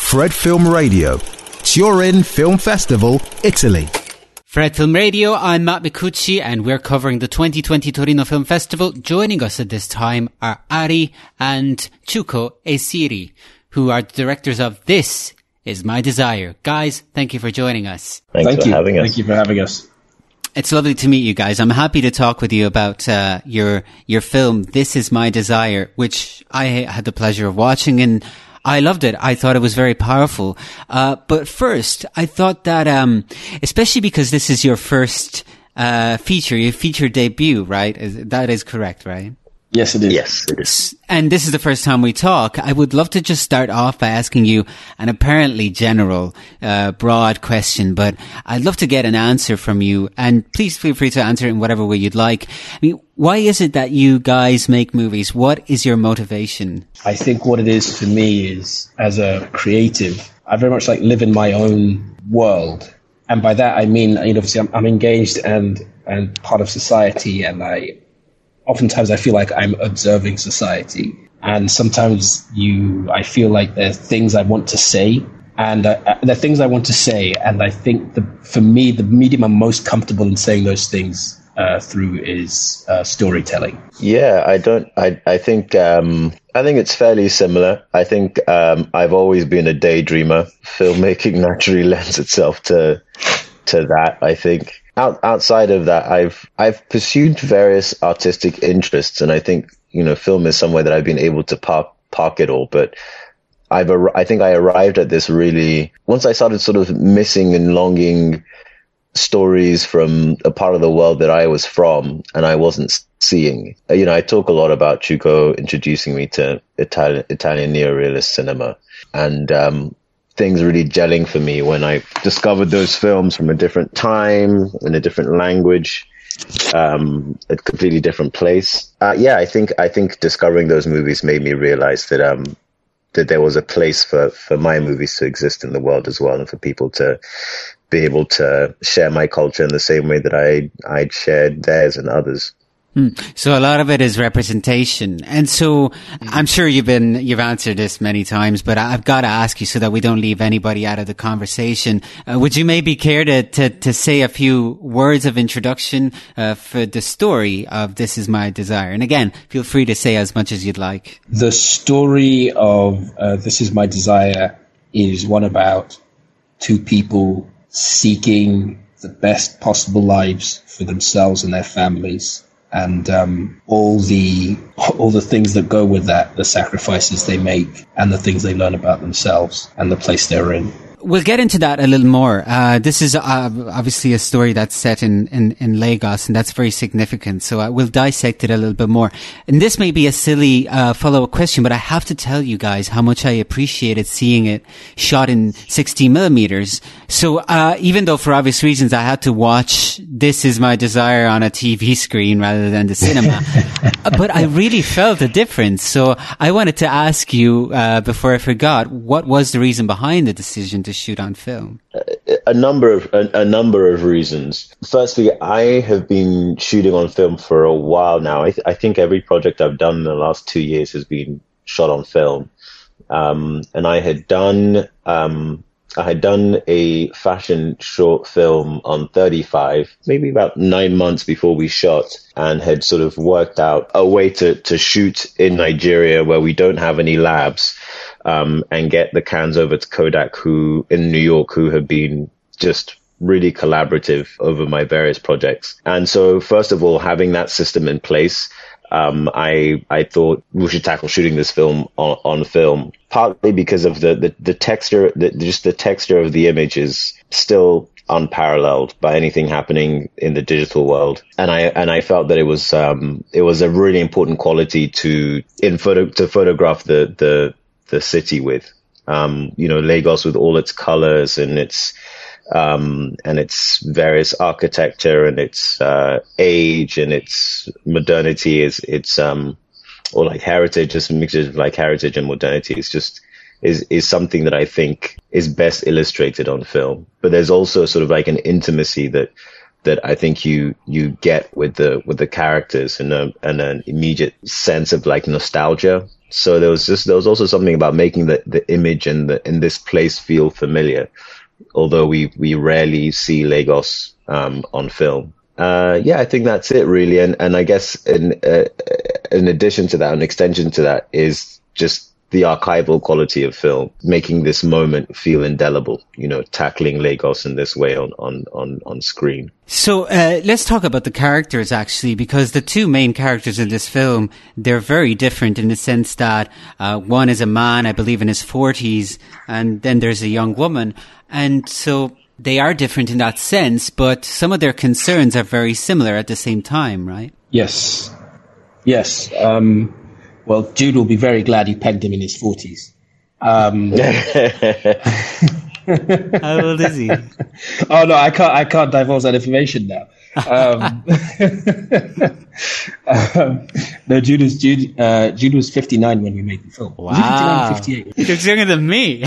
Fred Film Radio, Turin Film Festival, Italy. Fred Film Radio, I'm Matt Micucci and we're covering the 2020 Torino Film Festival. Joining us at this time are Ari and Chuko Esiri, who are the directors of This Is My Desire. Guys, thank you for joining us. Thank you. Thank you for having us. It's lovely to meet you guys. I'm happy to talk with you about your film, This Is My Desire, which I had the pleasure of watching, and I loved it. I thought it was very powerful. But first, I thought that, especially because this is your first your feature debut, right? That is correct, right? Yes, it is. Yes, it is. And this is the first time we talk. I would love to just start off by asking you an apparently general, broad question, but I'd love to get an answer from you. And please feel free to answer it in whatever way you'd like. I mean, why is it that you guys make movies? What is your motivation? I think what it is for me is, as a creative, I very much live in my own world. And by that, I mean, obviously I'm engaged and part of society, and oftentimes I feel like I'm observing society, and sometimes I feel like there's things I want to say, and there are things I want to say, and I think for me, the medium I'm most comfortable in saying those things through is storytelling. Yeah, I think it's fairly similar. I think I've always been a daydreamer. Filmmaking naturally lends itself to that, I think. Outside of that, I've pursued various artistic interests, and I think, film is somewhere that I've been able to park it all. But I think I arrived at this really once I started sort of missing and longing stories from a part of the world that I was from and I wasn't seeing. I talk a lot about Chuko introducing me to Italian neorealist cinema, and things really gelling for me when I discovered those films from a different time, in a different language, a completely different place. I think discovering those movies made me realize that there was a place for my movies to exist in the world as well, and for people to be able to share my culture in the same way that I'd shared theirs and others. So a lot of it is representation. And so I'm sure you've answered this many times, but I've got to ask you so that we don't leave anybody out of the conversation. Would you maybe care to say a few words of introduction, for the story of This Is My Desire? And again, feel free to say as much as you'd like. The story of This Is My Desire is one about two people seeking the best possible lives for themselves and their families. And all the things that go with that, the sacrifices they make and the things they learn about themselves and the place they're in. We'll get into that a little more. This is obviously a story that's set in Lagos, and that's very significant. So we'll dissect it a little bit more. And this may be a silly follow-up question, but I have to tell you guys how much I appreciated seeing it shot in 60 millimeters. So even though for obvious reasons I had to watch This Is My Desire on a TV screen rather than the cinema, but I really felt the difference. So I wanted to ask you before I forgot, what was the reason behind the decision to shoot on film? A number of reasons. Firstly, I have been shooting on film for a while now. I think every project I've done in the last 2 years has been shot on film. And I had done a fashion short film on 35, maybe about 9 months before we shot, and had sort of worked out a way to shoot in Nigeria where we don't have any labs, and get the cans over to Kodak, who in New York, who have been just really collaborative over my various projects. And so first of all, having that system in place, I thought we should tackle shooting this film on film, partly because of the texture, just the texture of the image is still unparalleled by anything happening in the digital world. And I felt that it was a really important quality to photograph the city with, Lagos with all its colors and its various architecture and its age and its modernity, or like heritage, just a mixture of like heritage and modernity. It's just is something that I think is best illustrated on film. But there's also sort of like an intimacy that I think you get with the characters, and an immediate sense of like nostalgia So there was also something about making the image and this place feel familiar, although we rarely see Lagos on film. I think that's it really, and I guess in addition to that, an extension to that is just the archival quality of film, making this moment feel indelible, tackling Lagos in this way on screen. So let's talk about the characters, actually, because the two main characters in this film, they're very different in the sense that one is a man, I believe, in his 40s, and then there's a young woman. And so they are different in that sense, but some of their concerns are very similar at the same time, right? Yes. Well, Jude will be very glad you pegged him in his 40s. How old is he? Oh no, I can't divulge that information now. No, Jude was 59 when we made the film. Wow. Was he 59 or 58? He looks younger than me.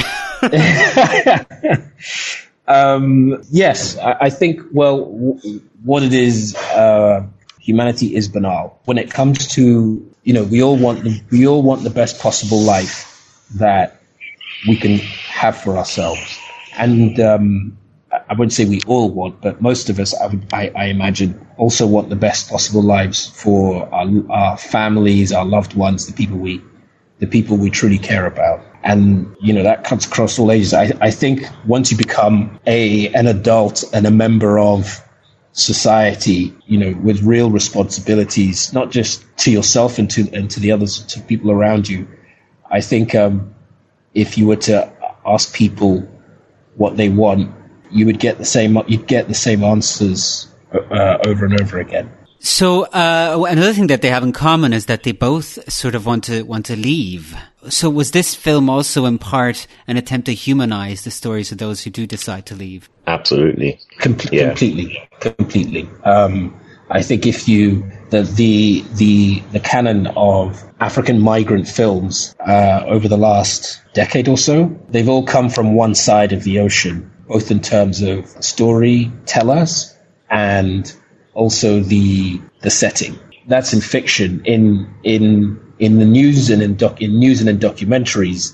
Yes, I think, what it is, humanity is banal. When it comes to, we all want the best possible life that we can have for ourselves. And I wouldn't say we all want, but most of us, I imagine, also want the best possible lives for our families, our loved ones, the people we truly care about. And, that cuts across all ages. I think once you become an adult and a member of society, with real responsibilities, not just to yourself and to the others, to people around you, I think if you were to ask people what they want, you'd get the same answers over and over again. So another thing that they have in common is that they both sort of want to leave. So was this film also in part an attempt to humanize the stories of those who do decide to leave? Absolutely. Completely. I think if the canon of African migrant films over the last decade or so, they've all come from one side of the ocean, both in terms of storytellers and also the setting. That's in fiction. In the news and in documentaries,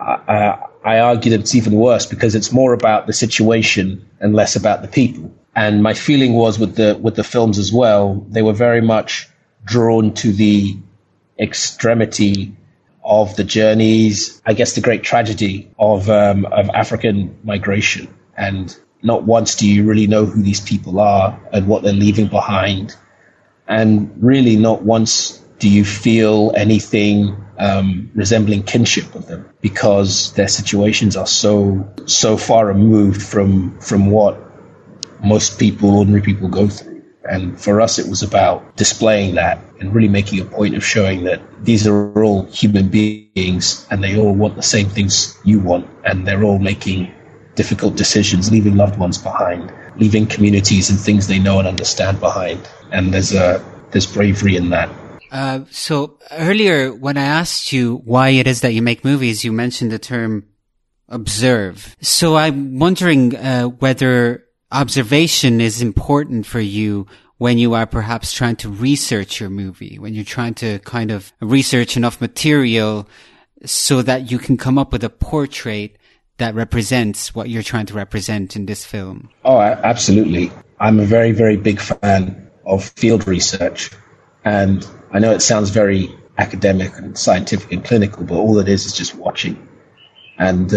I argue that it's even worse because it's more about the situation and less about the people. And my feeling was with the films as well, they were very much drawn to the extremity of the journeys, I guess the great tragedy of African migration. And not once do you really know who these people are and what they're leaving behind. And really not once do you feel anything resembling kinship with them, because their situations are so far removed from what most people, ordinary people, go through. And for us, it was about displaying that and really making a point of showing that these are all human beings and they all want the same things you want, and they're all making difficult decisions, leaving loved ones behind, leaving communities and things they know and understand behind. And there's bravery in that. So earlier, when I asked you why it is that you make movies, you mentioned the term observe. So I'm wondering whether observation is important for you when you are perhaps trying to research your movie, when you're trying to kind of research enough material so that you can come up with a portrait that represents what you're trying to represent in this film. Oh, absolutely. I'm a very, very big fan of field research. And I know it sounds very academic and scientific and clinical, but all it is just watching. And,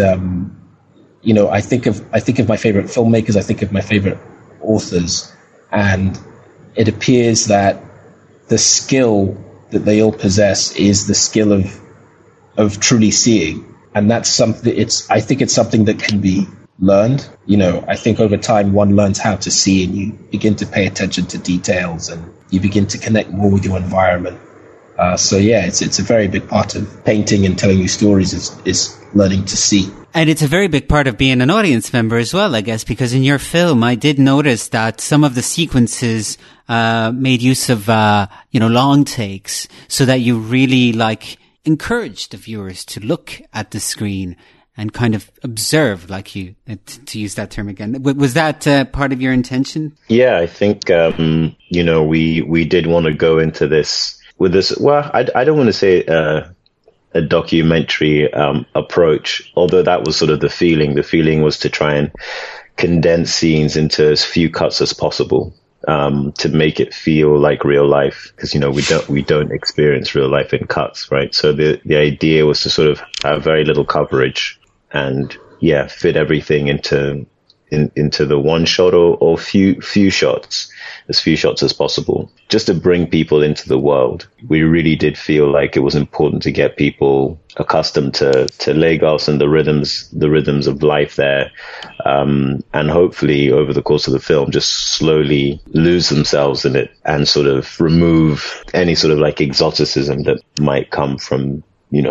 I think of my favorite filmmakers, I think of my favorite authors, and it appears that the skill that they all possess is the skill of truly seeing. And that's something, I think it's something that can be learned. I think over time one learns how to see, and you begin to pay attention to details and you begin to connect more with your environment. It's a very big part of painting and telling you stories is learning to see. And it's a very big part of being an audience member as well, I guess, because in your film, I did notice that some of the sequences made use of, long takes, so that you really encourage the viewers to look at the screen and kind of observe, to use that term again. Was that part of your intention? Yeah, I think, we did want to go into this with this. Well, I don't want to say a documentary approach, although that was sort of the feeling. The feeling was to try and condense scenes into as few cuts as possible, to make it feel like real life, because we don't experience real life in cuts, right? So the idea was to sort of have very little coverage and fit everything into the one shot or few shots, as few shots as possible, just to bring people into the world. We really did feel like it was important to get people accustomed to Lagos and the rhythms of life there, and hopefully over the course of the film just slowly lose themselves in it and sort of remove any sort of like exoticism that might come from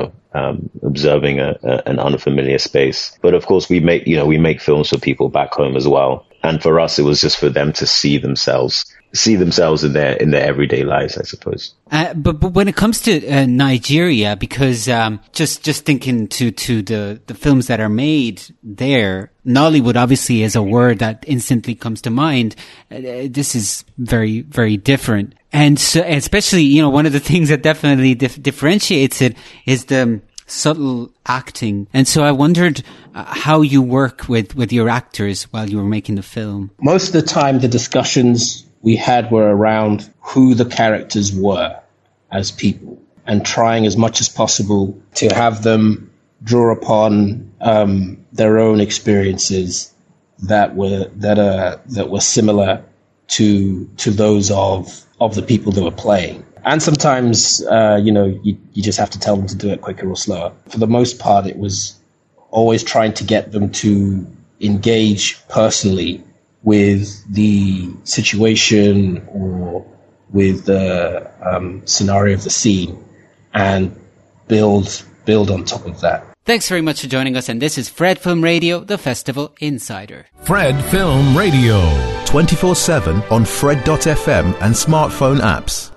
observing an unfamiliar space. But of course we make films for people back home as well. And for us, it was just for them to see themselves in their everyday lives, I suppose. But when it comes to Nigeria, because just thinking to the films that are made there, Nollywood obviously is a word that instantly comes to mind. This is very, very different. And so, especially, one of the things that definitely differentiates it is the subtle acting. And so I wondered how you work with your actors while you were making the film. Most of the time, the discussions we had were around who the characters were as people, and trying as much as possible to have them draw upon their own experiences that were similar to those of the people that were playing. And sometimes, you just have to tell them to do it quicker or slower. For the most part, it was always trying to get them to engage personally with the situation or with the scenario of the scene and build on top of that. Thanks very much for joining us, and this is Fred Film Radio, the Festival Insider. Fred Film Radio. 24/7 on Fred.fm and smartphone apps.